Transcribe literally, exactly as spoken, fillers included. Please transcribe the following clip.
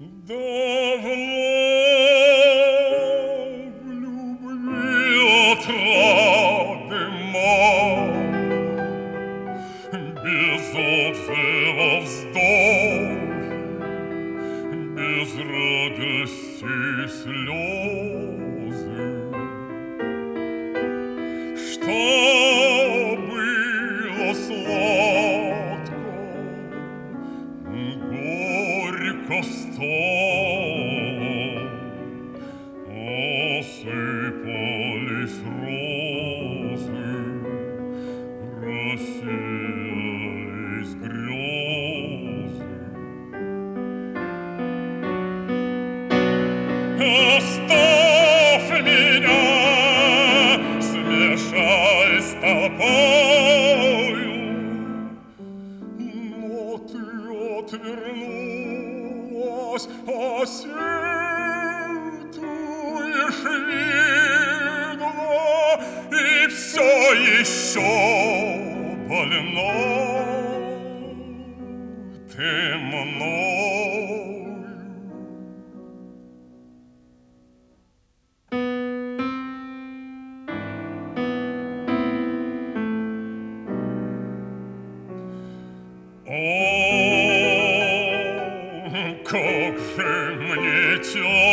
Давно в любви отрады мало, без отзыва вздохи, без радости слезы. Что было сладко, горько стало, осыпались розы, рассеялись грезы. Оставь меня, смешай с толпою, но ты отвернулась, а сетуешь видно, и все еще больна ты мною. О, как же мне тяжко